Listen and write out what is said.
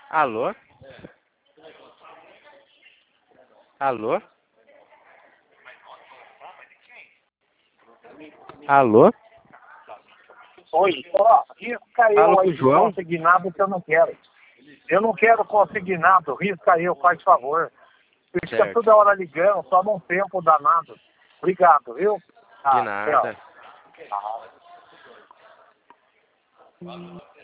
Alô? Alô? Alô? Oi, ó, risca eu Fala com aí o de João. consignado que eu não quero. Eu não quero consignado, risca eu, faz favor. Fica Certo. toda hora ligando, toma um tempo danado. Obrigado, viu? De Tchau. nada. Tchau.